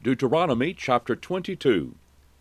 Deuteronomy chapter 22.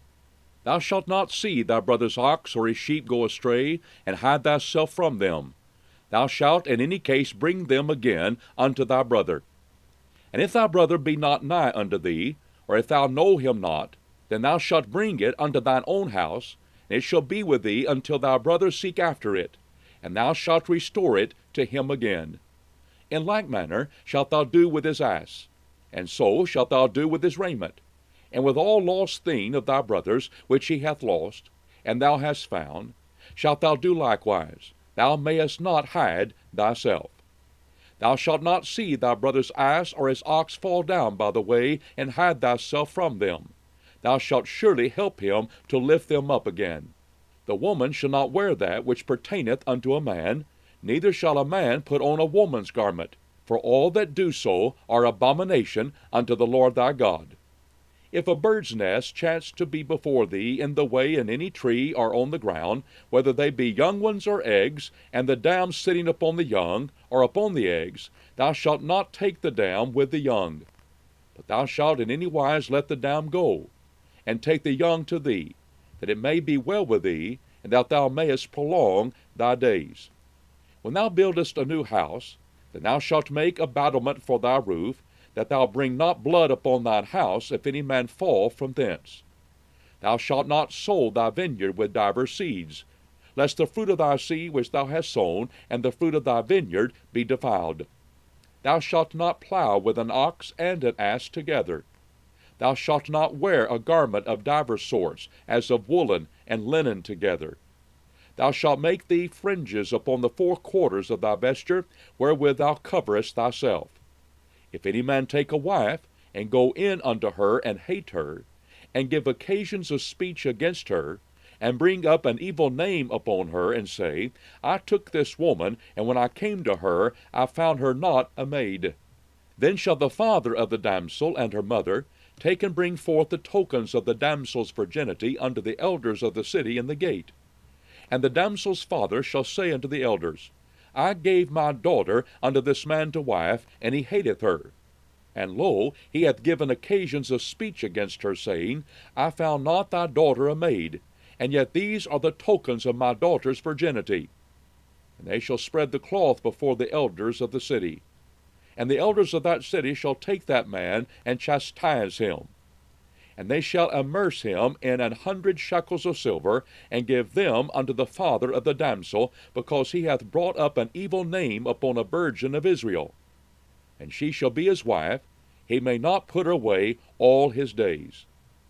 Thou shalt not see thy brother's ox or his sheep go astray, and hide thyself from them. Thou shalt in any case bring them again unto thy brother. And if thy brother be not nigh unto thee, or if thou know him not, then thou shalt bring it unto thine own house, and it shall be with thee until thy brother seek after it, and thou shalt restore it to him again. In like manner shalt thou do with his ass, and so shalt thou do with his raiment, and with all lost thing of thy brother's which he hath lost, and thou hast found, shalt thou do likewise. Thou mayest not hide thyself. Thou shalt not see thy brother's ass or his ox fall down by the way, and hide thyself from them. Thou shalt surely help him to lift them up again. The woman shall not wear that which pertaineth unto a man, neither shall a man put on a woman's garment, for all that do so are abomination unto the Lord thy God. If a bird's nest chance to be before thee in the way in any tree or on the ground, whether they be young ones or eggs, and the dam sitting upon the young, or upon the eggs, thou shalt not take the dam with the young. But thou shalt in any wise let the dam go, and take the young to thee, that it may be well with thee, and that thou mayest prolong thy days. When thou buildest a new house, then thou shalt make a battlement for thy roof, that thou bring not blood upon thine house, if any man fall from thence. Thou shalt not sow thy vineyard with divers seeds, lest the fruit of thy seed which thou hast sown, and the fruit of thy vineyard, be defiled. Thou shalt not plow with an ox and an ass together. Thou shalt not wear a garment of divers sorts, as of woolen and linen together. Thou shalt make thee fringes upon the four quarters of thy vesture, wherewith thou coverest thyself. If any man take a wife, and go in unto her, and hate her, and give occasions of speech against her, and bring up an evil name upon her, and say, I took this woman, and when I came to her, I found her not a maid. Then shall the father of the damsel and her mother take and bring forth the tokens of the damsel's virginity unto the elders of the city in the gate. And the damsel's father shall say unto the elders, I gave my daughter unto this man to wife, and he hateth her. And lo, he hath given occasions of speech against her, saying, I found not thy daughter a maid, and yet these are the tokens of my daughter's virginity. And they shall spread the cloth before the elders of the city. And the elders of that city shall take that man, and chastise him. And they shall immerse him in 100 shekels of silver, and give them unto the father of the damsel, because he hath brought up an evil name upon a virgin of Israel. And she shall be his wife, he may not put her away all his days.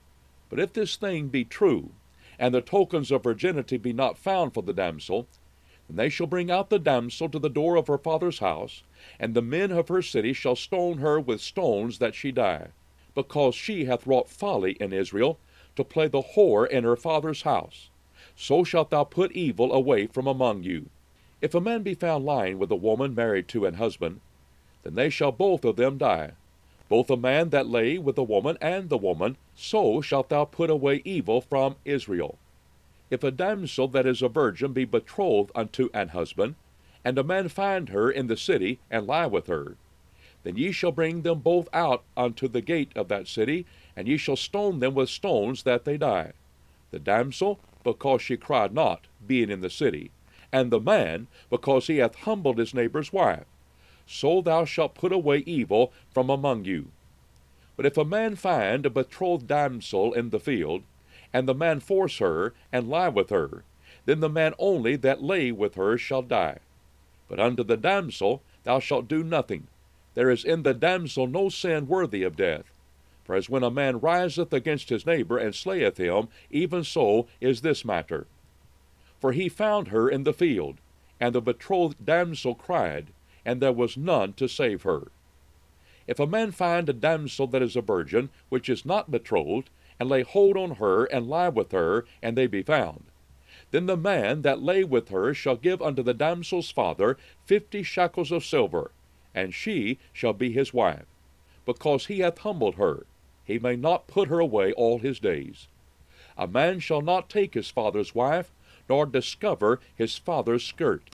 But if this thing be true, and the tokens of virginity be not found for the damsel, then they shall bring out the damsel to the door of her father's house, and the men of her city shall stone her with stones that she die, because she hath wrought folly in Israel, to play the whore in her father's house. So shalt thou put evil away from among you. If a man be found lying with a woman married to an husband, then they shall both of them die, both a man that lay with the woman and the woman. So shalt thou put away evil from Israel. If a damsel that is a virgin be betrothed unto an husband, and a man find her in the city, and lie with her, then ye shall bring them both out unto the gate of that city, and ye shall stone them with stones that they die, the damsel, because she cried not, being in the city, and the man, because he hath humbled his neighbor's wife. So thou shalt put away evil from among you. But if a man find a betrothed damsel in the field, and the man force her, and lie with her, then the man only that lay with her shall die. But unto the damsel thou shalt do nothing. There is in the damsel no sin worthy of death. For as when a man riseth against his neighbor, and slayeth him, even so is this matter. For he found her in the field, and the betrothed damsel cried, and there was none to save her. If a man find a damsel that is a virgin, which is not betrothed, and lay hold on her, and lie with her, and they be found, then the man that lay with her shall give unto the damsel's father 50 shekels of silver, and she shall be his wife, because he hath humbled her. He may not put her away all his days. A man shall not take his father's wife, nor discover his father's skirt.